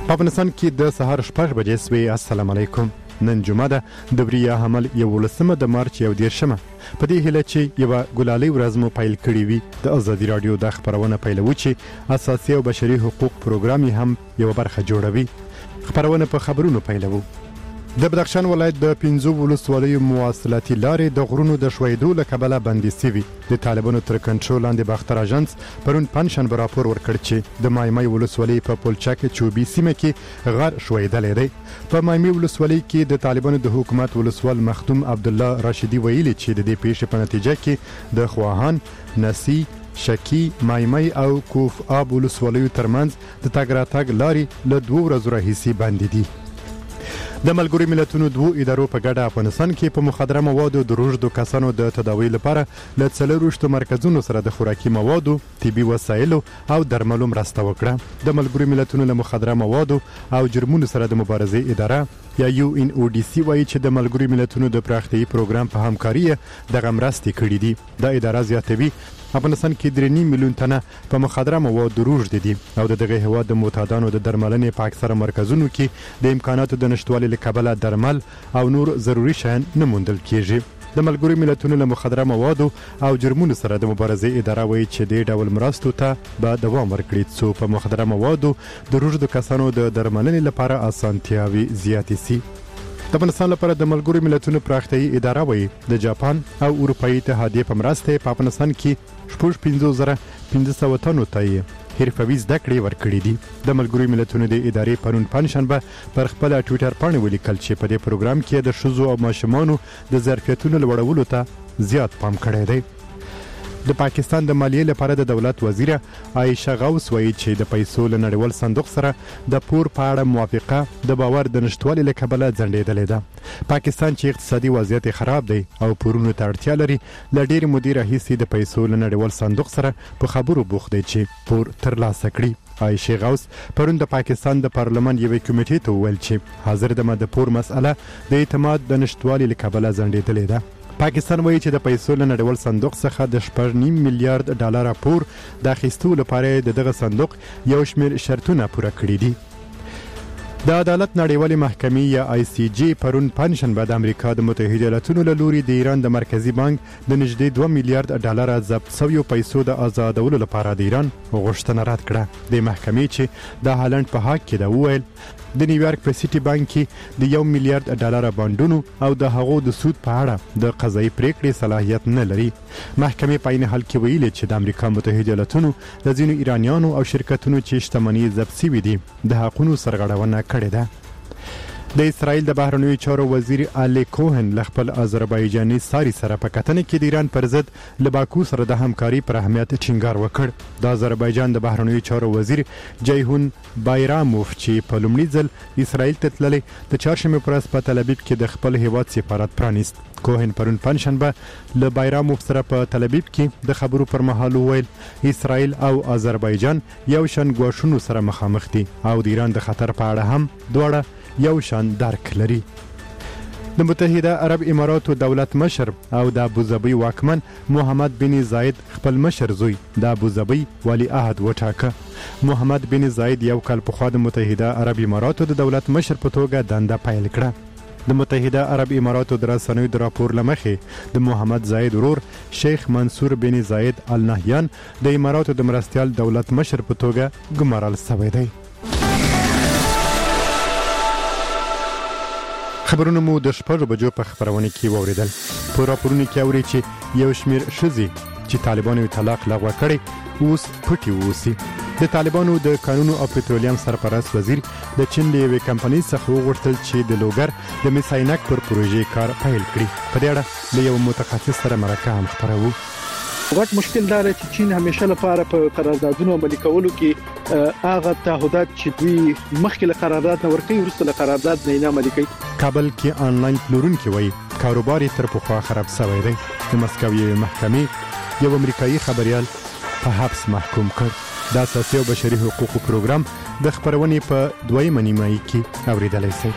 په افغانستان کې د سهار 6 بجې سوي. السلام علیکم. نن جمعه ده د بریه حمل 11 د مارچ 11 په دې هیله چې یو ګلالي ورځ مو پیل کړی وي. د ازادي رادیو د خبرونه پیلوي چې اساسي او بشري حقوق پروګرام هم یو برخه جوړوي. خبرونه په خبرونو پیلوي. د بدخشان ولایت د 15 ولسوالیو مواصلاتي لارې د غرونو د شویدو له کبله بندي سوي. د طالبانو تر کنټرول لاندې باختر اژانس پرون پنځشنبه راپور ورکړ چې د مایمای ولسوالۍ په پولچک چوبي سیمه کې غار شویدلې دی. په مایمای ولسوالۍ کې د طالبانو د حکومت ولسوال مخدوم عبد الله راشدي ویلي چې د دې پیښې په نتیجه کې د خواهان، نسی، شکی، مایمای او کوف آب ولسوالیو ترمنځ د تګ راتګ لارې له 2 ورځو راهیسې بندي دي. د ملګرو ملتونو 2 ادارو په ګډه افغانستان کې په مخدره موادو د روږدو کسانو د تداوی لپاره له 40 مرکزونو سره د خوراکي موادو، طبي وسایلو او درملو مرسته وکړه. د ملګرو ملتونو له مخدره موادو او جرمونو سره د مبارزې اداره یا UNODC وایي چې د ملګرو ملتونو د پراختیايي پروګرام په همکاري دغه مرستې کړې دي. دا اداره زیاتوي افغانستان کې 3 میلیون تنه په مخدره موادو روږدي دي او دغه هیواد د معتادانو د درملنې په اکثره مرکزونو کې د امکاناتو د نشټوالي له کبله درمل او نور ضروري شیان نه موندل کیږي. د ملګرو ملتونو له مخدره موادو او جرمونو سره د مبارزې اداره وایي چې د ډول مرستو ته به دوام ورکړي څو په مخدره موادو د روږدو کسانو د درملنې لپاره اسانتیاوي زیاتې سي. د افغانستان لپاره د ملګرو ملتونو پراختیايي اداره وایي د جاپان او اروپאי اتحادیې په مرسته په افغانستان کې 15,500 تنو ته حرفوي زده کړې ورکړې دي. د ملګرو ملتونو د ادارې پرون پنځشنبه پر خپل ټوئیټر باندې ولیکل چې په دې پروګرام کې د ښځو او ماشومانو د ظرفیتونو لوړولو ته زیات پام کړی دی. د پاکستان د مالیې لپاره د دولت وزیر عایشه غوث وایي چې د پیسو له نړیوال صندوق سره د پور په اړه موافقه د باور د نشټوالي له کبله ځنډېدلې ده. پاکستان چې اقتصادي وضعیت خراب دی او پورونو ته اړتیا لري له ډېرې مودې راهیسې د پیسو له نړیوال صندوق سره په خبرو بوخت دی چې پور ترلاسه کړي. عایشه غوث پرون د پاکستان د پارلمان یوې کمیټې ته وویل چې حاضر دمه د پور مسئله د اعتماد د نشټوالي له کبله ځنډېدلې ده. پاکستان وایي چې د پیسو له نړیوال صندوق څخه د 6.5 میلیارډ ډالر پور د اخیستو لپاره دغه صندوق یو شمېر شرطونه پوره کړي دي. د عدالت نړیوالې محکمې یا ICJ پرون پنځشنبه د امریکا د متحده ایالاتونو له لوري د ایران د مرکزی بانک د نږدې 2 میلیارډ ډالر ضبط شویو پیسو د آزادولو لپاره د ایران غوښتنه رد کړه. د محکمې چې د هالند په حق کې دا وویل د نیویارک په سیټي بانک کې د 1 میلیارډ ډالر بانډونو او د هغو د سود په اړه د قضایي پریکړې صلاحیت نه لري. محکمې په عین حال کې ویلي چې د امریکا متحده ایالاتونو د ځینو ایرانیانو او شرکتونو چې شتمنۍ ضبط شوي دي د حقونو سرغړونه کړې ده. د اسرائیل د بهرنیو چارو وزیر الی کوهن له خپل آذربایجاني ساري سره په کتنه کې د ایران پر ضد له باکو سره د همکاري پر اهمیت ټینګار وکړ. د آذربایجان د بهرنیو چارو وزیر جیهون بایراموف چې په لومړي ځل اسرائیل ته تللی د چهارشنبې په ورځ په تل ابیب کې د خپل هیواد سفارت پرانیست. کوهن پرون پنځشنبه له بایراموف سره په تل ابیب کې د خبرو پر مهال وویل اسرائیل او آذربایجان یو شان ګواښونو سره مخامخ دي او د ایران د خطر په اړه هم دواړه یو شان درک لري. د متحده عرب اماراتو دولت مشر او د ابوظبي واکمن محمد بن زاید خپل مشر زوی د ابوظبي ولی عهد وټاکه. محمد بن زاید یو کال پخوا د متحده عرب اماراتو د دولت مشر په توګه دنده پیل کړه. د متحده عرب اماراتو د رسنیو د راپور لمخې د محمد زاید ورور شیخ منصور بن زاید ال نهیان د اماراتو د مرستیال دولت مشر په توګه ګمارل شوی دی. خبرونه مو د 6 بجو په خبرونه کې ووریدل. په راپورونو کې اوري چې یو شمېر ښځې چې طالبانو طلاق لغوه کړي اوس پټي ووسی. د طالبانو د قانون او پټرولیم سرپرست وزیر د چین له یوې کمپنۍ څخه وغوښتل چې د لوګر د میساینک پر پروژې کار پیل کړي. په دې اړه له یو متخصص سره مرکه هم خبرو. غټ مشکل دا دی چې چین همیشه لپاره په قراردادونو عملي کولو کې هغه تعهدات چې دوی مخکې له قرارداد نه ورکوي وروسته له قرارداد نه عملي کوي. کابل کې آنلاین پلورونکي وایي کاروبار یې تر پخوا خراب شوی دی. د مسکو یوې محکمې یو امریکایي خبريال په حبس محکوم کړ. د اساسي او بشري حقوقو پروګرام د خبرونې په 2 نیمایي کې اوریدلای شي.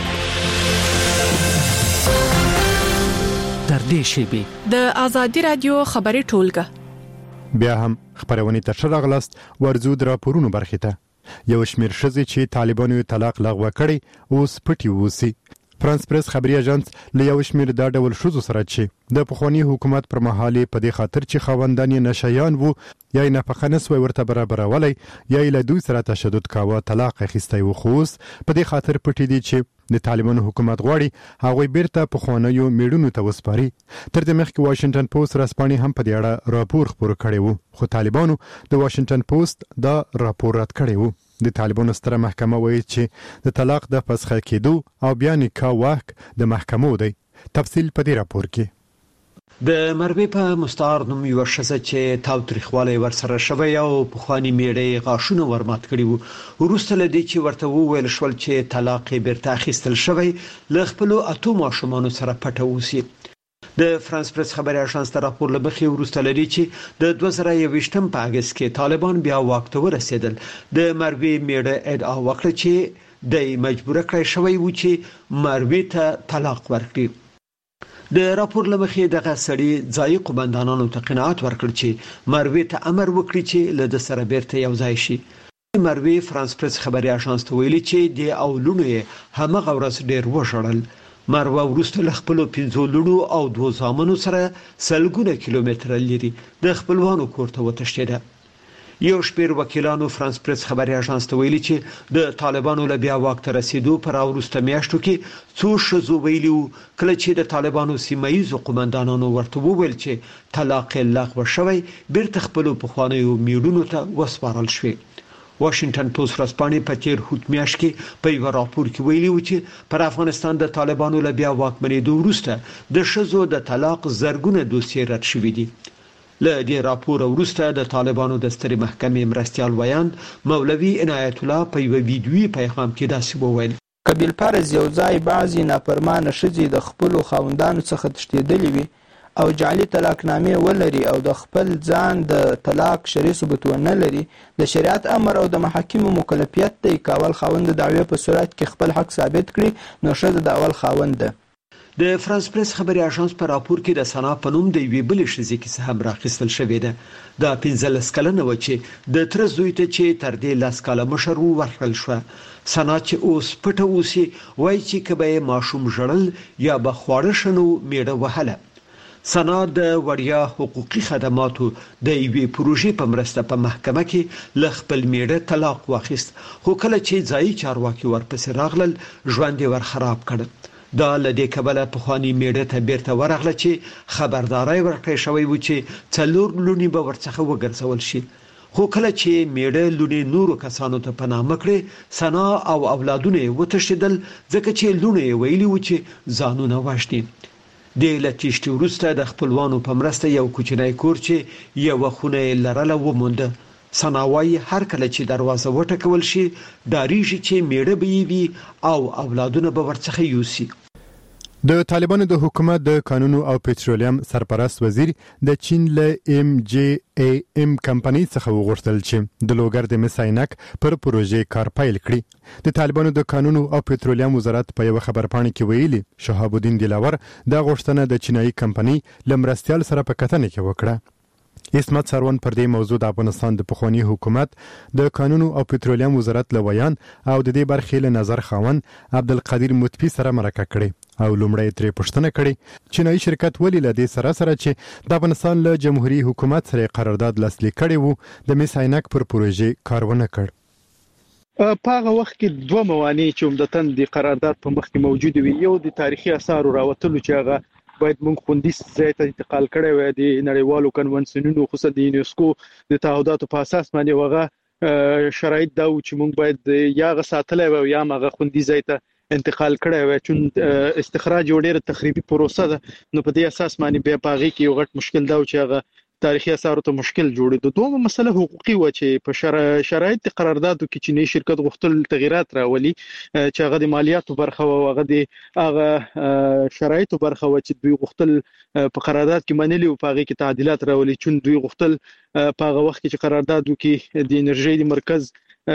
در دې شیبې د ازادي رادیو خبري ټولګه بیا هم خبرونه ته شراغلاست ورزو د راپورونو برخه ته. یو شمېر ښځې چې طالبانو طلاق لغوه کړی اوس پټې اوسي. فرانس پریس خبري اژانس له یو شمېر دا ډول ښځو سره چې د پخواني حکومت پر مهال په دې خاطر چې خاوندان یې نشیان وو یا یې نفقه نسوی ورته برابرولی یا یې له دوی سره تشدد کاوه طلاق اخیستی و، خو اوس په دې خاطر پټې دي چې د طالبانو حکومت غواړي هغوی بیرته پخوانیو میړونو ته وسپاري. تر دې مخکې واشنګټن پوسټ ورځپاڼې هم په دې اړه راپور خپور کړی و، خو طالبانو د واشنګټن پوسټ دا راپور رد کړی و. د طالبانو ستره محکمه وایي چې د طلاق د فسخه کېدو او بیا نکاح واک د محکمو دی. تفصیل په دې راپور کې. د مروې په مستعار نوم یو ښځه چې تاوتریخوالی ورسره شوی او پخواني میړه غاښونه ورمات کړي وو، وروسته له دې چې ورته وویل شول چې طلاق یې بیرته اخیستل شوی له خپلو 8 ماشومانو سره پټه اوسي. د فرانس پریس خبري اژانس د راپور له مخې وروسته لري چې د 2021 په اگست کې طالبان بیا واک ته ورسېدل. د مروې میړه ادعا وکړه چې د مجبور کړی شوی و چې مروې ته طلاق ورکړي. د راپور له مخې دغه سړي ځایي قومندانانو ته قناعت ورکړ چې مروې ته امر وکړي چې له د سره بیرته یو ځای شي. مروې فرانس پریس خبري اژانس ته ویلي چې د اولونو یې همغه ورځ ډېر وژړل. مروه وروسته له خپلو 5 لوڼو او 2 زامنو سره سلګونه کیلومتره لري د خپلوانو کور ته وتښتېده. یو شمېر وکیلانو فرانس پریس خبري اژانس ته ویلي چې د طالبانو له بیا واک ته رسیدو پر وروسته میاشتو کې څو ښځو ویلي وو کله چې د طالبانو سیمایي قومندانانو ورته وویل چې طلاق لغوه شوی بیرته خپلو پخوانیو میړونو ته وسپارل شوی. واشنګټن پوسټ ورځپاڼې په تیر هوت میاشت کې په یو راپور کې ویلي و چې پر افغانستان د طالبانو له بیا واکمنېدو وروسته د ښځو د طلاق زرګونه دوسیې رد شوي دي. له دې راپور وروسته د طالبانو د سترې محکمې مرستیال ویاند مولوي عنایت الله په یو ویډیویي پیغام کې داسې وویل: قبیل فرض یو ځای بعضی نافرمانه ښځې د خپلو خاوندانو څخه تښتېدلې وي او جعلي طلاقنامې ولري او د خپل ځان د طلاق شرعي ثبوت ونه لري، د شریعت امر او د محاکمو مکلفیت دی که اول خاوند د دعوی په صورت کې خپل حق ثابت کړي نو ښځه د اول خاوند ده. د فرانس پریس خبري اژانس په راپور کې د سنا په نوم د یوې بلې ښځې کیسه هم راخیستل شوې ده. دا 15 کلنه و چې د تر زوی ته چې تر دې 10 کاله مشر ورکړل شو. سنا چې اوس پټه اوسي وایي چې کبه ماشوم ژړل یا به خواړه شنو میړه وهله. سنا د وړیا حقوقي خدماتو د یوې پروژې په مرسته په محکمه کې له خپل میړه طلاق واخیست، خو کله چې ځایي چارواکي ورپسې راغلل ژوند یې ور خراب کړ. دا له دې کبله پخواني میړه ته بیرته ورغله چې خبرداری ورکړی شوی و چې 4 لوڼې به ورڅخه وګرځول شي. خو کله چې میړه لوڼې نورو کسانو ته پناه مکړې، سنا او اولادونه یې وتښتېدل ځکه چې لوڼې یې ویلي و چې ځانونه وژني. د لټیشتي وروسته د خپلوانو په مرسته یو کوچنی کور چې یو خونه لرله ومونده. سناوي هر کله چې دروازه وټکول شي ډاریږي چې میړه به وي او اولادونه به ورڅخه یوسي. د طالبانو د حکومت د قانون او پېټرولیم سرپرست وزیر د چین له ام جی ای ام کمپنۍ څخه وغوښتل چې د لوګر د مساینک پر پروژې کار پیل کړي. د طالبانو د قانون او پېټرولیم وزارت په یو خبرپاڼه کې ویلي شهاب الدین دلاور د غوښتنه د چینایي کمپنۍ لمرستیال سره په کتنه کې وکړه. اسمت سروان پر دې موضوع د افغانستان د پخوانی حکومت د قانون او پېټرولیم وزارت لویان او د دې برخې له نظر خاون عبدالقدیر مطفی سره مرکه کړي او لومړی ترې پوښتنه کړي چینایي شرکت ولې له دې سره چې د افغانستان له جمهوریت حکومت سره قرارداد لاسلیک کړی وو د مساینک پر پروژې کار ونه کړ. په هغه وخت کې 2 موانع چې عمدتاً د قرارداد په مخ کې موجود وي، یو د تاریخي آثار راوتلو چې هغه باید موږ خوندي ځای ته انتقال کړی وای د نړیوالو کنونسیونونو خصوصا د یونسکو د تعهداتو په اساس باندې وغه شرایط دا و چې موږ باید یا غ ساتلای وای یا مغه خوندي ځای ته انتقال کړی وای چې استخراج یو ډېر تخریبي پروسه ده. نو په دې اساس باندې بیا پاغي کې یو غټ مشکل دا و چې هغه تاریخي آثارو ته مشکل جوړېدو. دومره مسله حقوقي و چې په شرایط قراردادو کې چینی شرکت غوښتل تغیرات راولي چې هغه د مالیاتو برخه او هغه د هغه شرایطو برخه و چې دوی غوښتل په قرارداد کې منلي او په هغه کې تعدیلات راولي چې دوی غوښتل په هغه وخت کې چې قراردادو کې د انرژي د مرکز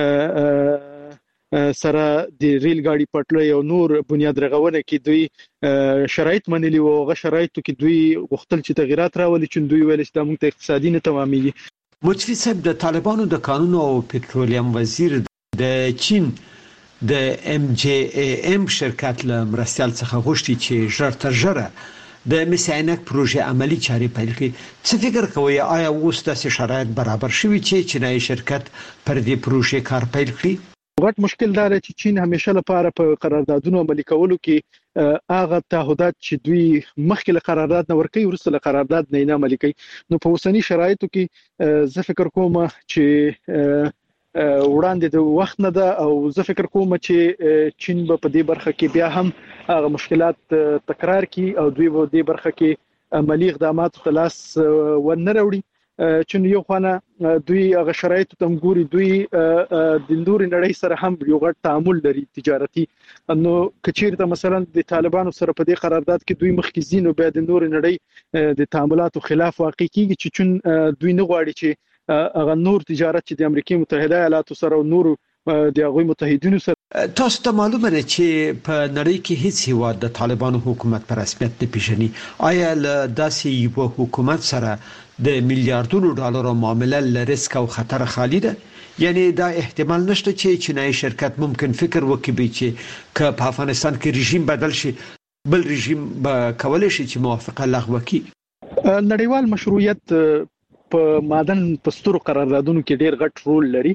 سره د ریل ګاډي پټلۍ او نور بنیاد رغونه کې دوی شرایط منلي او غو شرایطو کې دوی غوښتل چې تغیرات راولي چې دوی ویل چې د موږ ته اقتصادي نه تمامېږي. مطفی صاحب د طالبانو د قانون او پېټرولیم وزیر د چین د MJAM شرکت له مرستیال څخه غوښتي چې ژر تر ژره د مساینک پروژه عملی چاري پیل کړي. څه فکر کوي آیا اوس د شرایط برابر شوي چې چینایي شرکت پر دې پروژه کار پیل کړي؟ غټ مشکل دا چې چین همیشه لپاره په قراردادونو عملي کولو کې هغه تعهدات چې دوی مخکې له قرارداد نه ورکوي ورسره قرارداد نه عملي کوي. نو په اوسنی شرایطو کې زه فکر کوم چې وړاندې د وخت نه ده او زه فکر کوم چې چین په دې برخه کې بیا هم هغه مشکلات تکرار کړي او دوی په دې برخه کې عملی اقدامات خلاص ونه راوړي. چې یو خانه دوی هغه شرایط تم ګوري دوی د نور نړۍ سره هم یو غټ تعامل لري تجارتي. نو کچیرته مثلا د طالبانو سره په دې قرارداد کې دوی مخکې زینو بیا د نور نړۍ د تعاملاتو خلاف واقع کیږي چې چون دوی نه غواړي چې هغه نور تجارت چې د امریکای متحده ایالاتو سره او نور د هغوی متحدینو سره. تاسو ته معلومه ده چې په نړۍ کې هیڅ هیواد د طالبانو حکومت پر رسمیت نه پیژني. آیا له داسې یو حکومت سره د میلیارډونو ډالرو معامله له ریسک او خطر خالی ده؟ یعنی دا احتمال نشته چې چینایي شرکت ممکن فکر وکړي چې که په افغانستان کې رژیم بدل شي بل رژیم به کولای شي چې موافقه لغوه کړي؟ نړیوال مشروعیت په معدن پسترو قراردادونو کې ډیر غټ رول لري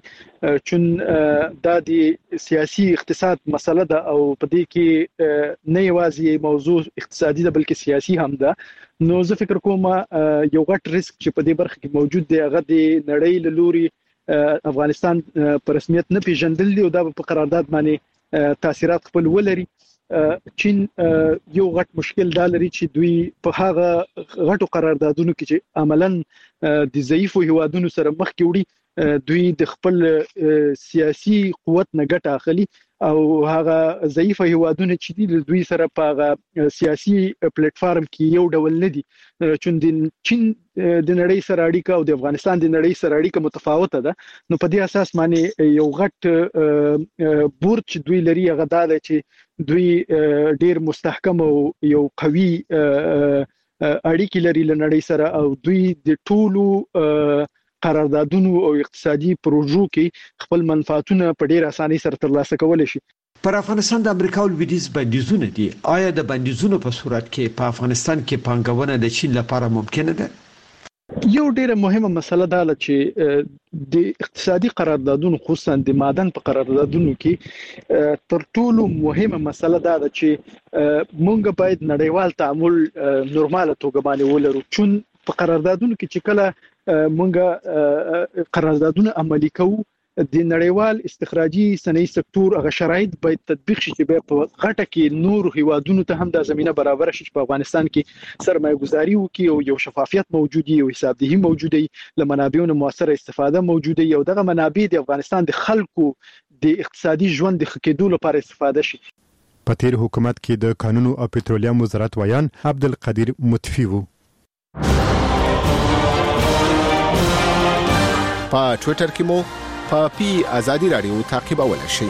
چې دا د سیاسي اقتصاد مسله ده او په دې کې نه یوازې موضوع اقتصادي ده بلکې سیاسي هم ده. نو زه فکر کوم یو غټ ریسک چې په دې برخه کې موجود دی هغه د نړۍ له لوري افغانستان په رسمیت نه پیژندل دي او دا په قرارداد باندې تاثیرات خپل ولري. چین یو غټ مشکل دا لري چې دوی په هغه غټو قراردادونو کې چې عملاً د ضعیفو هیوادونو سره مخ کې وړي دوی د خپل سیاسي قوت نه ګټه اخلي او هغه ضعیف هیوادونه چې د دوی سره په هغه سیاسي پلیټ فارم کې یو ډول نه دي. چون د چین د نړۍ سره اړیکه او د افغانستان د نړۍ سره اړیکه متفاوته ده. نو په دې اساس باندې یو غټ بورچ دوی لري هغه دا ده چې دوی ډیر مستحکم او یو قوي اړیکې لري له نړۍ سره او دوی د ټولو قراردادونو او اقتصادي پروژو کې خپل منفعتونه په ډیر اسانۍ سره ترلاسه کولای شي. پر افغانستان د امریکا او لویدیځ بندیزونه دي. آیا د بندیزونو په صورت کې په افغانستان کې پانګونه د چین لپاره ممکنه ده؟ یو ډیره مهمه مسله دا ده چې د اقتصادي قراردادونو خصوصا د معدن په قراردادونو کې تر ټولو مهمه مسله دا ده چې مونږ باید نړیوال تعامل نورماله توګه باندې ولرو. چون په قراردادونو کې چې کله مونږ قراردادونه عملي کوو د نړیوال استخراجي صنایع سکتور هغه شرایط باید تطبیق شي چې په غټه کې نور هیوادونو ته هم د زمينه برابر شي چې په افغانستان کې سرمایه گذاري وکړي او یو شفافیت موجودي او حسابدهي موجودي له منابعونو موثره استفاده موجوده او دغه منابع د افغانستان د خلکو د اقتصادي ژوند د ښه کېدو لپاره استفاده شي. په تیر حکومت کې د قانون او پټرولیم وزارت ویان عبدالقدیر متفی وو. په ټوئیټر کې مو پاپی ازادي رادیو تعقیبولای شئ.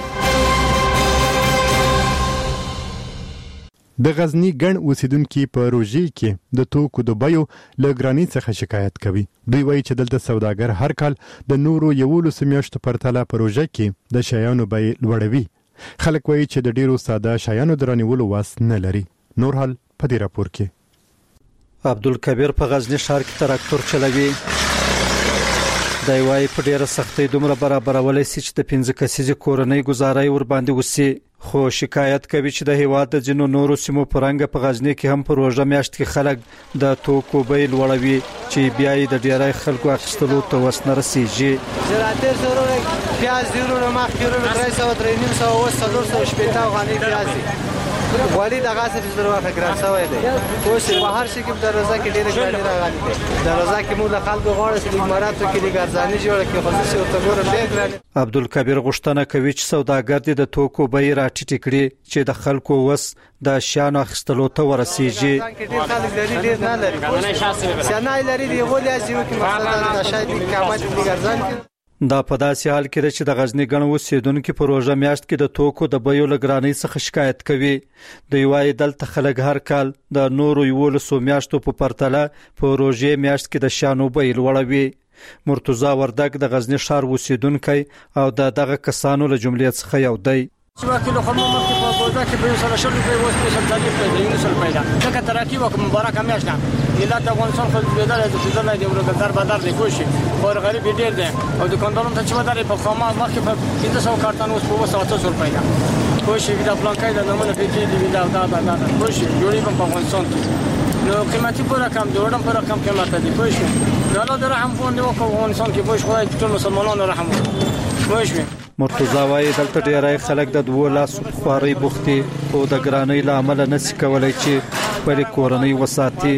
د غزنی ګڼ اوسیدونکو په روژې کې د توکو د بیو له ګرانی څخه شکایت کوي. دوی وایي چې دلته سوداګر هر کال د نورو یولو سمیاشتو پرتله په روژه کې د شیانو بیې لوړوي. خلک وایي چې د ډیرو ساده شیانو درنیولو واس نه لري. نور حال په دې راپور کې. عبدالکبیر په غزنی ښار کې تراکتور چلوي. دا وایي په ډیره سختۍ دومره برابرولای شي چې د 15 کسیزې کورنۍ گزارای ور باندې وسی. خو شکایت کوي چې د هیواد د جنو نورو سیمو پرنګ په غزنی کې هم په روزه میاشت کې خلک د توکو بیل وړوي چې بیا یې د ډیرای خلکو اخیستلو ته وسنه رسیږي. زراعت ضروري پیاز ضروري مخکې 300 350 شپږ غني پیاز ولی دغه څه ضرورت ګران شوی دی. اوس په هر شي کې د روزه کې ډیره ګراني راغلي دي. د روزه کې موږ خلکو غواړو چې د اماراتو کې د ګرځاني جوړه کې خصوصي او تګور ډیر ګران. عبدالکبیر غوښتنه کوي چې سوداګر د توکو بیې راټیټ کړي چې د خلکو وس د شیانو اخیستلو ته ورسیږي. ډیر خلک لري ډیر نه لري. سنای لري دی غولیا چې یو کې مثلا د شای د قیمت د ګرځان کې دا په داسې حال کې چې د غزنی ګڼ اوسیدونکو په روزه میاشت کې د توکو د بیو لګرانی څخه شکایت کوي. دوی وايي دلته خلک هر کال د نورو یولسو میاشتو په پرتله په روزه میاشت کې د شانو بیل وړوي. مرتضی وردګ د غزنی ښار اوسیدونکی او دغه کسانو له جملې څخه یو دی. وکیل خو موږ په بوزا کې په سره شل په وسه په سلطنت په یو سل پیدا څنګه ترقی وکم مبارک همیشه ملت افغانستان خو د دې د فضل دی ورو در بدر دی کوشي خور غریب ډیر دی او دکاندارانو ته چې وداري په خامه مخکې په 300 کارتن اوس په 700 پیدا کوشي د پلانکای د نمونه په کې دی دا کوشي جوړی په افغانستان نو قیمتي پر رقم دوړم پر رقم قیمت دی کوشي دا له رحم فون دی او افغانستان کې کوشي خدای ټول مسلمانانو رحم کوشي. مرتضی وايي دلته ډیری خلک د 2 لاسو خواري بوختي او د ګرانۍ له امله نس کولای چې خپل کورنۍ وساتي.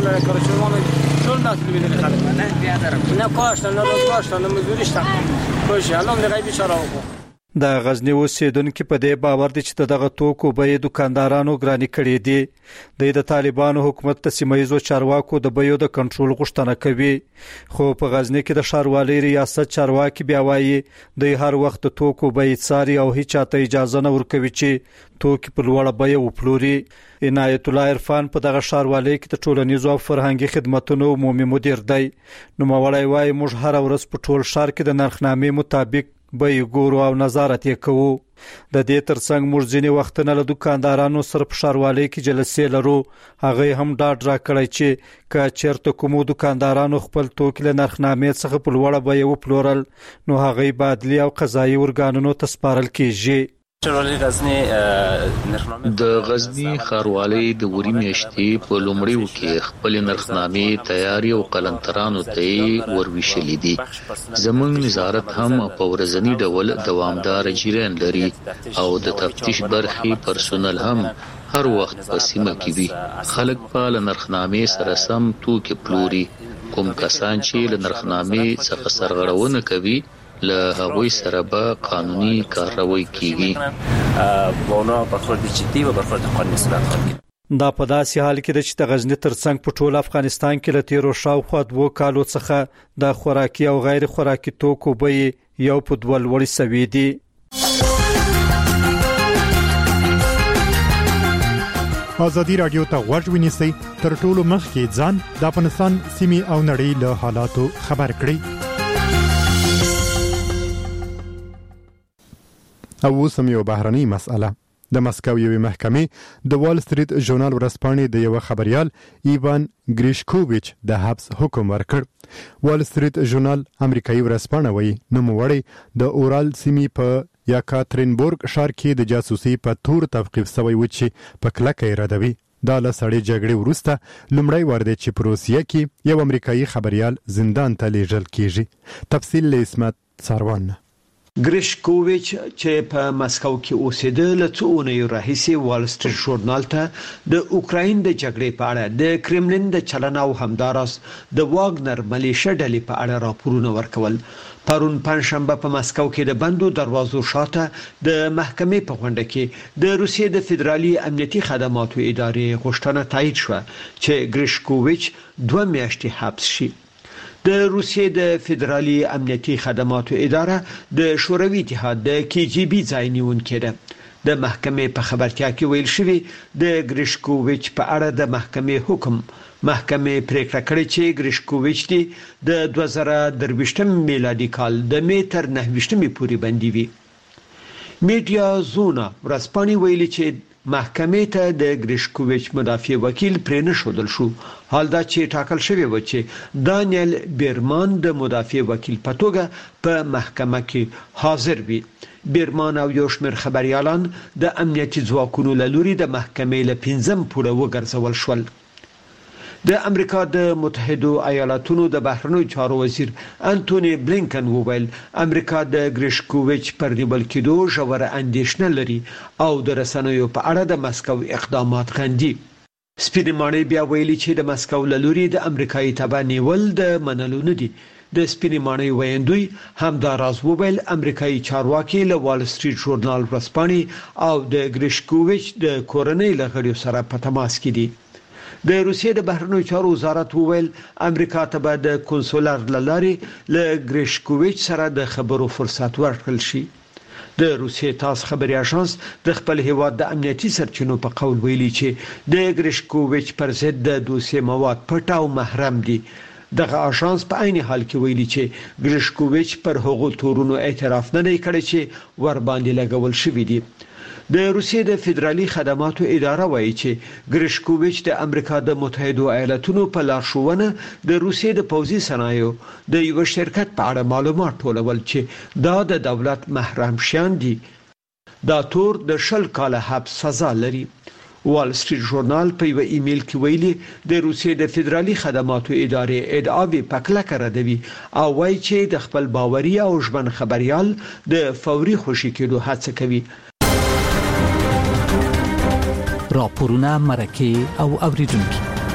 نه کاش نه روزګار نه مزدوري شته کوشي الله دې غي بشاره وکړي. د غزنی اوسیدونکو په دې باور دي چې دغه توکو به دکاندارانو ګرانی کړي دي. د طالبانو حکومت ته سیمایزو چارواکو د بیو د کنټرول غوښتنه کوي، خو په غزنی کې د ښاروالۍ ریاست چارواکي بیا وایي د هر وخت د توکو به څاري او هیڅ چاته اجازه نه ورکوي چې توکي په لوړه بیه وپلوري. عنایت الله عرفان په دغه ښاروالۍ کې د ټولنیزو او فرهنګي خدماتو عمومي مدیر دی. نو مولای وایي موږ هر ورځ په ټول ښار کې د نرخنامې مطابق به ګورو او نظارت یې کوو. د دې ترڅنګ موږ ځینې وختونه له دکاندارانو سره په ښاروالۍ کې جلسې لرو. هغه هم ډاډ راکړی چې که چېرته کومو دکاندارانو خپل توکي له نرخنامې څخه په لوړه بیه وپلورل نو هغه به عدلي او قضایي ارګانونو ته سپارل کیږي. د غزنی ښاروالۍ د وری میاشتې په لومړیو کې خپل نرخنامې تیاری او قلمترانو ته وروښلې دي. زموږ نظارت هم په ورځنی ډول دوامدار جریان لري او د تفتیش برخې پرسونل هم هر وخت په سیمه کې وي. خلک په نرخنامې سره سم توکي پلوري. کوم کسان چې له نرخنامې څخه سرغړونه کوي له هغوی سره به قانوني کارروي کیږي. دا په داسې حال کې چې د غزنی ترڅنګ په ټول افغانستان کې له تیرو شاوخوا 2 کالو څخه د خوراکي او غیر خوراکي توکو بیې یو په 2 لوړې سوي دي. ازادي رادیو ته غوږ ونیسئ تر ټولو مخکې ځان د افغانستان سیمې او نړۍ له حالاتو خبر کړئ. او اوس هم یو بهرنۍ مسأله. د مسکو یوې محکمې د وال سټریټ ژورنال ورځپاڼې د یو خبريال ایوان ګریشکوویچ د حبس حکم ورکړ. وال سټریټ ژورنال امریکایي ورځپاڼه وایي نوموړی د اورال سیمې په یاکاترینبورګ ښار کې د جاسوسي په تور توقیف شوی و چې په کلکه ردوي. دا له سړې جګړې وروسته لومړی وار دی چې په روسیه کې یو امریکایي خبريال زندان ته لیږل کیږي. تفصیل له اسمت ساروان. ګریشکوویچ چې په مسکو کې اوسېده له څو اونیو راهیسې وال سټریټ ژورنال ته د اوکراین د جګړې په اړه د کرملین د چلن او همداراز د واګنر ملیشه ډلې په اړه راپورونه ورکول. پرون پنځشنبه په مسکو کې د بندو دروازو شاته د محکمې په غونډه کې د روسیې د فدرالي امنیتي خدماتو ادارې غوښتنه تایید شوه چې ګریشکوویچ 2 میاشتې حبس شي. د روسیې د فدرالي امنیتي خدماتو اداره د شوروي اتحاد د KGB ځای نیونکې ده. د محکمې په خبرتیا کې ویل شوی د ګریشکوویچ په اړه د محکمې حکم محکمې پریکړه کړې چې ګریشکوویچ دی د 2023 میلادي کال د مې تر 9 پورې بندي وي. میډیا زونا ورځپاڼې ویلي چې محکمې ته د ګریشکوویچ مدافع وکیل پرې نه ښودل شو. حال دا چې ټاکل شوی و چې دانیل بیرمان د مدافع وکیل په توګه په محکمه کې حاضر وي. بیرمان او یو شمېر خبريالان د امنیتي ځواکونو له لوري د محکمې له 5 پوړه وګرځول شول. د امریکا د متحده ایالاتونو د بهرنیو چارو وزیر انټونی بلینکن وویل امریکا د ګریشکوویچ پر نیول کېدو ژوره اندېښنه لري او د رسنیو په اړه د مسکو اقدامات غندي. سپینمانې بیا ویلي چې د مسکو له لوري د امریکایي تبع نیول د منلو نه دي. د سپینمانې ویندوی همدا راز وویل امریکایي چارواکي له وال سټریټ ژورنال ورځپاڼې او د ګریشکوویچ د کورنۍ له غړیو سره په تماس کې دي. د روسیې د بهرنیو چارو وزارت وویل امریکا ته به د کنسولر لارې له ګریشکوویچ سره د خبرو فرصت ورکړل شي. د روسیې تاس خبري اژانس د خپل هیواد د امنیتي سرچینو په قول ویلي چې د ګریشکوویچ پر ضد د دوسیې مواد پټ او محرم دي. دغه اژانس په عین حال کې ویلي چې ګریشکوویچ پر هغو تورونو اعتراف نه کړی چې ور باندې لګول شوی دی. د روسیې د فدرالي خدماتو اداره وایي چې ګریشکوویچ د امریکا د متحده ایالاتونو په لارښوونه د روسیې د پوځي صنایعو د یو شرکت په اړه معلومات ټولول چې دا د دولت محرم شیان دي. دا تور د 10 کاله حبس سزا لري. وال سټریټ ژورنال په یو ایمیل کې ویلي د روسیې د فدرالي خدماتو ادارې ادعاوې پکلک ردوي او وایي چې د خپل باوري او ژمن خبريال د فوري خوشي کېدو هڅه کوي. راپورونه مرکه او اوریدونکو.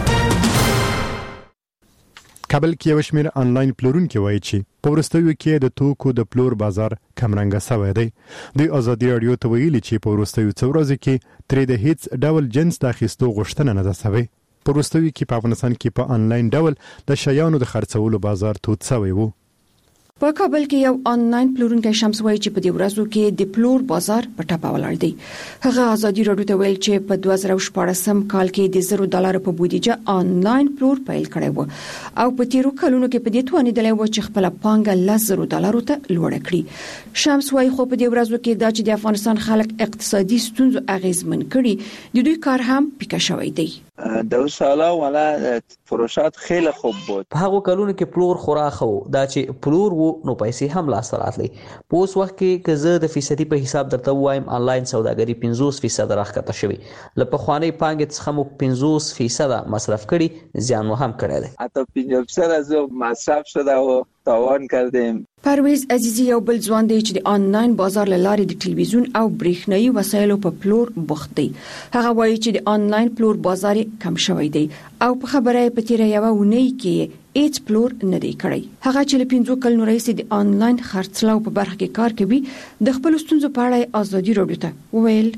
کابل کې یو شمېر انلاین پلورونکي وایي چې په وروستیو کې د توکو د پلور بازار کمرنګه شوی دی. د ازادي رادیو ته ویلي چې په وروستیو څو ورځې کې ترې د هیڅ ډول جنس د اخیستو غوښتنه نه ده شوې. په وروستیو کې په افغانستان کې په انلاین ډول د شیانو د خرڅولو بازار تود شوی وو. په کابل کې یو آنلاین پلورونکی شمس وایي چې په دې ورځو کې د پلور بازار په ټاپه ولاړ دی. هغه ازادي رادیو ته ویل چې په 2014 کال کې د $0 په بودیجه آنلاین پلور پیل کړی و او په تیرو کلونو کې په دې توانیدلی و چې خپل پانګه $10 ته لوړه کړي. شمس وایي خو په دې ورځو کې دا چې د افغانستان خلک اقتصادي ستونزو اغیزمن کړي د دوی کار هم پیکه شوی دی. دو سالا ولا فروشات خیلی خوب بود. په هغه کلونو کې پلور خوراخو دا چې پلور وو نو پیسې هم لاس راتلې. په اوس وخت کې که زه د فیصدي په حساب درته وایم انلاین سوداګري 50% راښکته شوی. لکه خواني پانګې څخه مو 50% مصرف کړي زیان هم کړی دی. حتی 50% از مصرف شده و تاوان کردیم. پرویز عزیزی یو بل ځوان دی چې د آنلاین بازار لارې د ټلویزیون او برېښنایي وسایلو په پلور بوخت دی. هغه وایي چې د آنلاین پلور بازار کم شوی دی او په خبره په تیر یو ونی کې هیڅ پلور نه دی کړی. هغه چې له 15 کلونو راهیسې د آنلاین خرڅلاو په برخه کې کار کوي د خپل ستونزو په اړه ازادي رادیو ته وویل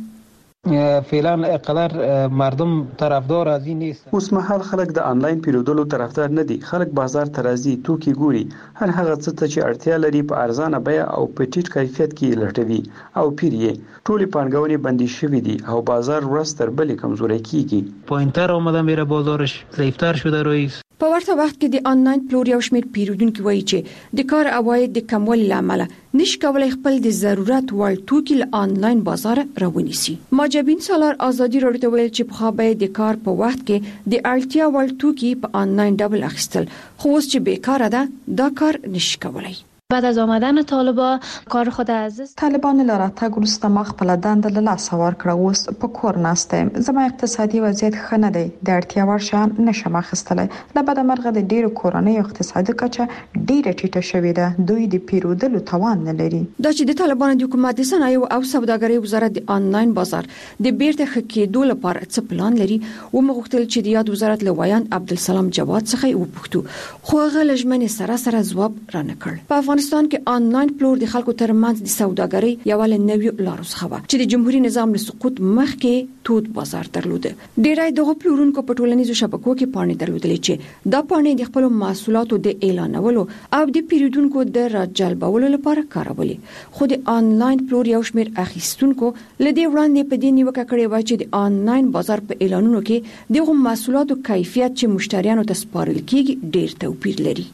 فعلا اقدار مردم طرفدار از این نیست. اوس مهال خلک د آنلاین پیرودلو طرفدار نه دي. خلک بازار ته راځي، توکي ګوري، هر هغه څه ته چې اړتیا لري په ارزانه بیه او په ټیټ کیفیت کې لټوي او پیری. ټولې پانګونې بندي شوې دي او بازار ورځ تر بلې کمزوري کیږي. پوینتر اومده میره بازارش ضعیفتر شده رئیس. په ورته وخت کې د آنلاین پلور یو شمېر پیرودونکو وایي چې د کار عواید د کموالي لامل نشي کولای خپل د ضرورت وړ توکي له آنلاین بازار راونیسي. ماجبین سالار ازادي رادیو ته ویل چې په خابه د کار په وخت کې د اړتیا وړ توکي په آنلاین ډبل اخیستل خو اوس چې بیکاره ده دا کار نشي کولای. بعد از آمدن طالبان کار خود از طالبان لراتګ وروسته ما خپل دنده له لاسه ورکړه. اوس په کور ناستم. زما اقتصادي وضعیت ښه نه دی. د اړتیا وړ شیان نشم اخیستلی. له بده مرغه د ډیرو کورنیو اقتصادي کچه ډیره ټیټه شوې ده. دوی د پیرودلو توان نه لري. دا چې د طالبانو د حکومت د صنایعو او سوداګرۍ وزارت د آنلاین بازار د بیرته ښه کېدو لپاره څه پلان لري و مغوښتل چې د یاد وزارت له ویاند عبدالسلام جواد څخه وپوښتو خو هغه لژمنې سره ځواب رانه کړ. په افغانستان کې آنلاین پلور د خلکو ترمنځ د سوداګرۍ یو له نویو لارو څخه و چې د جمهوریت نظام له سقوط مخکې تود بازار درلود. ډیری دغه پلورونکو په ټولنیزو شبکو کې پاڼې درلودلې چې دا پاڼې د خپل محصولاتو د اعلانولو او د پیرودونکو د راجلبولو لپاره کارولې. خو د آنلاین پلور یو شمېر اخیستونکو لدې وړاندې په دې نیوکه کړې و چې د آنلاین بازار په اعلانونو کې دغه محصولاتو کیفیت چې مشتریانو ته سپارل کیږي ډیر توپیر لري.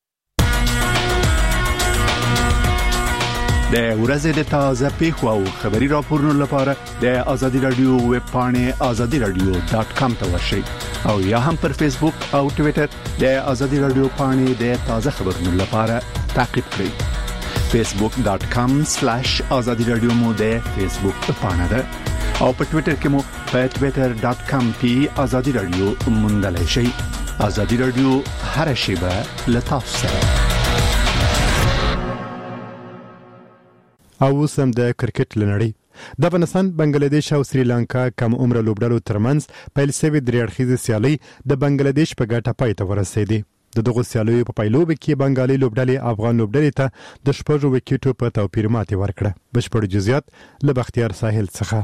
د ورځې د تازه پیښو او خبري راپورونو لپاره د ازادي رادیو ویب پاڼې azadiradio.com ته ورشئ او یا هم پر فیسبوک او ټوئیټر د ازادي رادیو پاڼې د تازه خبرونو لپاره تعقیب کړئ. facebook.com/azadiradio مو د فیسبوک پاڼه ده او په ټوئیټر کې مو په twitter.com/azadiradio موندلای شئ. ازادي رادیو هر شیبه له تاسو سره. او سم د کرکټ لنړی د افغانستان، بنگلاديش او سریلانکا کم عمر لوبډلو ترمنځ پیل شوی درې اړخیزه سیالي د بنگلاديش په ګټه پای ته ورسېده. د دغه سیالیو په پایلوب کې بنگالي لوبډلې افغان لوبډلې ته د 6 وکټو په توپیر ماتې ورکړه. بشپړ جزئیات له بختیار ساحل څخه.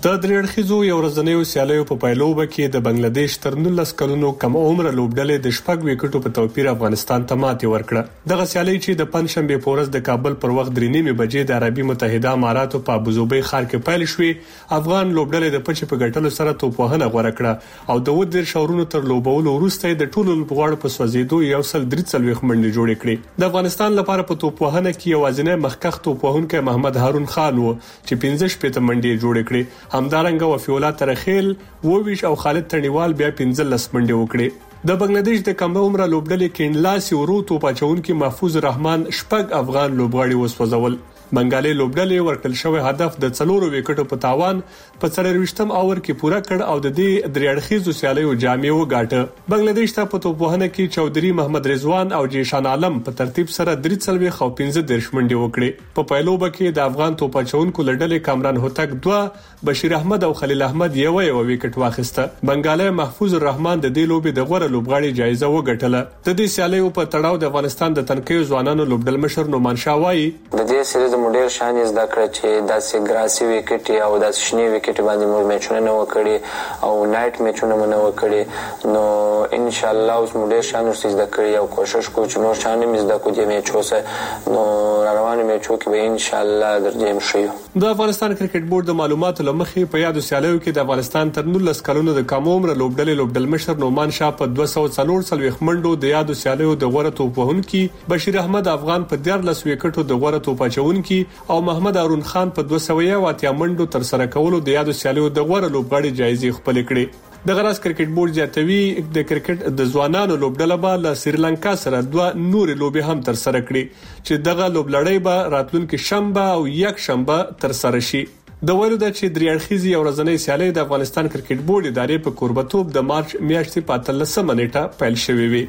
د درېړخیزو یو ورځنیو سیالیو په پایلوبه کې د بنگلاديش تر 19 کلونو کم عمر لوبډلې د شپږ وکټو په توپیر افغانستان ته ماتې ورکړه. دغه سیالي چې د پنځشنبه په ورځ د کابل پر وخت 3:30 بجې د عربي متحده اماراتو په ابوظبي ښار کې پیل شوې، افغان لوبډلې د پچې په ګټلو سره توپوهنه غوړه کړه او د ودیر شاورونو تر لوبولو وروسته د ټولو لوبغاړو په سوځېدو یو سل 3 منډې جوړې کړې. د افغانستان لپاره په توپوهنه کې یوازینی مخکخ توپوهونکی محمد هارون خان و چې 15 منډې جوړې کړې. همدارنګه وفیولا ترخیل وویش او خالد تڼیوال بیا 15 منډې وکړې. د بنگلاديش د کم عمره لوبډلې کې انلاسي ورو توپاچونکي محفوظ رحمان شپږ افغان لوبغاړي وسوځول. بنگالي لوبډلې ورکل شوی هدف د 4 وکټو په تاوان په 24م اور کې پوره کړ او د دې درېړخیزو سیالیو جامې وګاټه. بنگلاديش ته په توپوهنه کې چودري محمد رضوان او جیشان عالم په ترتیب سره 43 او 15 منډې وکړې. په پایلوبه کې د افغان توپاچونکو لړلې کامران هوتک 2، بشیر احمد او خلیل احمد یو وکټ واخیسته. بنگالي محفوظ الرحمن د دې لوبې د غوړه لوبغاړي جایزه وګټله. د دې سیالیو په تړاو د افغانستان د تنکیو ځوانانو لوبډل مشر نومان شاه وایي د دې سیریز موډل شان زده کړ چې داسې ګراسي وکټ او داسې شنی وکټ باندې موږ میچونه نه وکړي او نایټ میچونه نه وکړي. نو ان شاء الله اوس موډل شان زده کړی او کوشش کوو چې نور شان مې زده کوو د میچو سره نو روانو میچو کې به ان شاء الله درځم شي. د افغانستان کرکټ بورډ د معلوماتو لمخې په یادو سیالیو کې د افغانستان تر 19 کلونو د کم عمر لوبډل مشر نومان شاه په 240 منډو د یادو سیالیو د غوړه توپوهونکي، بشیر احمد افغان په 14 وکټو د غوړه توپاچونکي او محمد هارون خان په 280 منډو تر سره کولو د یادو سیالیو د غوړه لوبغاړي جایزې خپل کړې. د غراس کرکټ بورډ زیاتوي د کرکټ د ځوانانو لوبډله به له سریلانکا سره 2 نور لوبې هم تر سره کړي چې دغه لوبلړۍ به راتلونکي شنبه او یک شنبه تر سره شي. د ویلو د چې درېړخیزي یو ورځنی سیالي د افغانستان کرکټ بورډ ادارې په کوربتوب د مارچ میاشتې په 13 نیټه پیل شوې وي.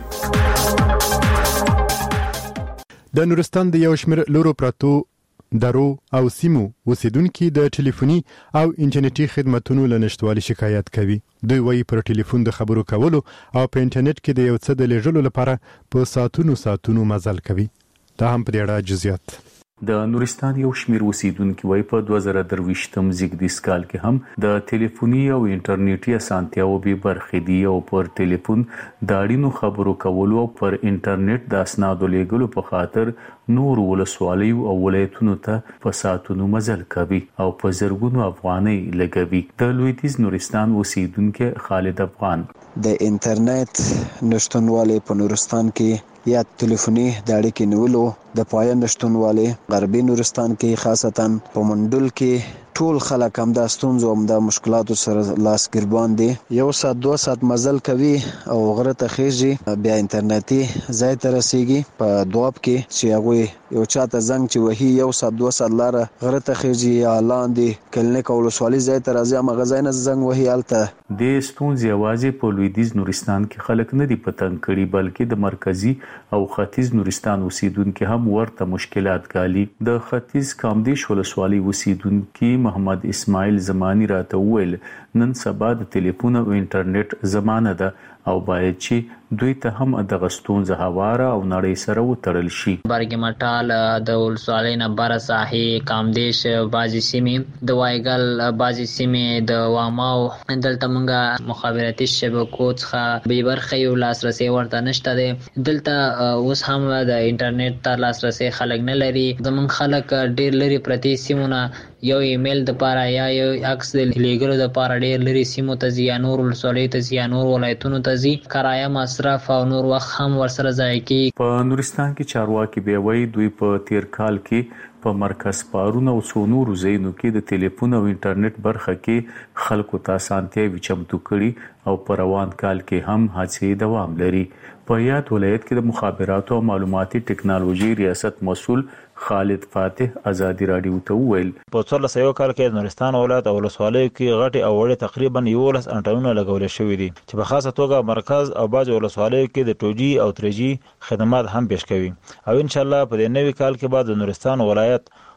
د نورستان د یو شمېر لورو پراتو درو او سیمو اوسیدونکو د ټلیفوني او انټرنیټي خدماتو له نشټوالي شکایت کوي. دوی وايي پر ټلیفون د خبرو کولو او په انټرنیټ کې د یو څه د لیږلو لپاره په ساعتونو مزل کوي. دا هم په اړه جزئیات د نورستان یو شمېر اوسیدونکو وايي په 2023م زیږدیز کال کې هم د ټلیفوني او انټرنیټي اسانتیاو به برخې دي او پر ټلیفون د اړینو خبرو کولو او پر انټرنیټ د اسنادو لیږلو په خاطر نور ولسوالیو او ولایتونو ته په ساعتونو مزل کوي او په زرګونو افغانۍ لګوي. د لویدیز نورستان اوسیدونکو خالد افغان د انټرنیټ نشټونواله په نورستان کې یا ټلیفوني د اړیکې نیولو د پای نشټونواله غربي نورستان کې خاصتا په منډل کې ټول خلک هم د ستونزو هم د مشکلاتو سره لاس ګربان دي. 1 ساعت 2 ساعت مزل کوي او غره ته خېږي بیا انټرنیټي ځای ته رسیږي په دواب کې چې هغه یو چاته زنګ چې وਹੀ 1 ساعت 2 ساعت لاره غره ته خېږي یا لاندې کلینیک او ولسوالي ځای ته راځي هم غزاینه زنګ وਹੀ الته د ستونزې आवाज په لویدیز نورستان کې خلک نه دي پتنګ کړي بلکې د مرکزی او ختیځ نورستان اوسیدونکو هم ورته مشکلات ګالي. د ختیځ کامدیش ولسوالي اوسیدونکو محمد اسماعیل زمانی راته ویل نن سبا د ټلیفون او انټرنیټ زمانه ده او باید چې دوی ته هم د غستونزه هواره او نړۍ سره وتړل شي. برګ مټال د ولسوالۍ نه بر ساحي کامدیش بازي سیمې د وایګل بازي سیمې د واماو دلته مونږه مخابراتي شبکو څخه به برخه یو لاسرسي ورته نشته ده. دلته اوس هم د انټرنیټ ته لاسرسي خلک نه لري. زمونږ خلک ډیر لري پرتی سیمونه یو ایمیل د پاره یا یو عکس د لیګلو د پاره ډیر لري سیمو ته ځي نور ولسوالۍ ته ځي نور ولایتونو ته ځي کرایه مصرف او نور وخت هم ورسره ځای کی. په نورستان کې چارواکي به وایي دوی په تیر کال کې په مرکز پارونه او څونور زینو کې د ټلیفون او انټرنیټ برخه کې خلکو ته اسانتیاوي چمتو کړي او په روان کال کې هم هڅې دوام لري. په یاد ولایت کې د مخابراتو او معلوماتي ټکنالوژي ریاست مسؤل خالد فاتح ازادي رادیو ته ویل په 2001 کال کې د نورستان ولایت او ولسوالیو کې غټي او وړي تقریبا 11 انټنونه لګول شوې دي چې په خاصه توګه مرکز او باج ولسوالیو کې د 2G او 3G خدمات هم پیش کوي او ان شاء الله په دې نوي کال کې بعد د نورستان ولایت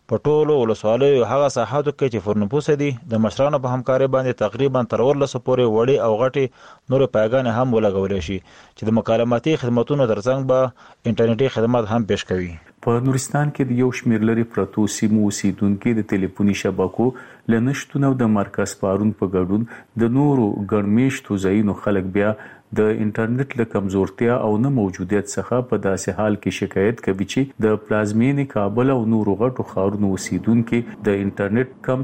په ټولو ولسوالیو هغه ساحاتو کې چې فرنپوس دي د مشرانو په همکاري باندې تقریبا تر 14 پورې وړي او غټي نور پایګان هم ولګولې شي چې د مکالماتي خدماتونو ترڅنګ به انټرنیټي خدمات هم پیش کوي. په نورستان کې د یو شمېر لري پرتو سیمو اوسیدونکو د ټلیفوني شبکو لنشتون او د مرکز پارون په ګډون د نورو ګڼمیشتو ځایونو خلک بیا د انټرنیټ له کمزورتیا او نه موجودیت څخه په داسې حال کې شکایت کوي چې د پلازمینې کابل او نورو غټو ښارونو اوسیدونکو د انټرنیټ کم